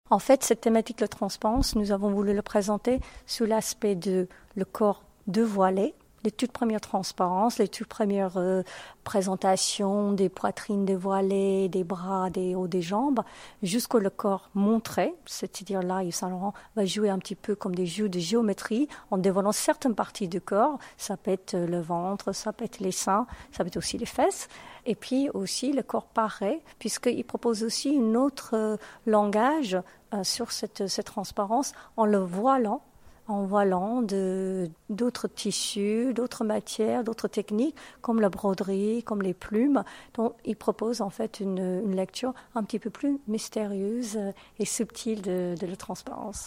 En fait, cette thématique, le transparence, nous avons voulu le présenter sous l'aspect de le corps dévoilé, les toutes premières transparences, les toutes premières présentations des poitrines dévoilées, des bras, des hauts des jambes, jusqu'au le corps montré. C'est-à-dire là, Yves Saint Laurent va jouer un petit peu comme des jeux de géométrie en dévoilant certaines parties du corps. Ça peut être le ventre, ça peut être les seins, ça peut être aussi les fesses. Et puis aussi le corps paré, puisqu'il propose aussi un autre langage sur cette transparence en le voilant d'autres tissus, d'autres matières, d'autres techniques, comme la broderie, comme les plumes. Donc, il propose en fait une lecture un petit peu plus mystérieuse et subtile de la transparence.